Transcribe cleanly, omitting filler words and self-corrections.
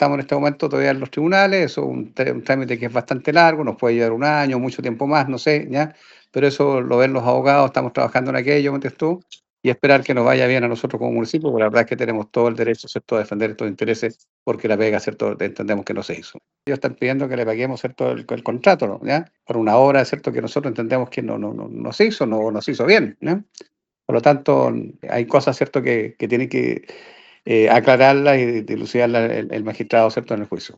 estamos en este momento todavía en los tribunales, eso es un trámite que es bastante largo, nos puede llevar un año, mucho tiempo más, no sé, ¿ya? Pero eso lo ven los abogados, estamos trabajando en aquello, ¿me entiendes tú? Y esperar que nos vaya bien a nosotros como municipio, porque la verdad es que tenemos todo el derecho, ¿cierto?, a defender estos intereses, porque la pega, ¿cierto?, entendemos que no se hizo. Ellos están pidiendo que le paguemos, ¿cierto?, el contrato, ¿no? ¿Ya? Por una obra, ¿cierto?, que nosotros entendemos que no se hizo, no se hizo bien, ¿no? Por lo tanto, hay cosas, ¿cierto?, que tiene que aclararlas y dilucidarlas el magistrado, ¿cierto?, en el juicio.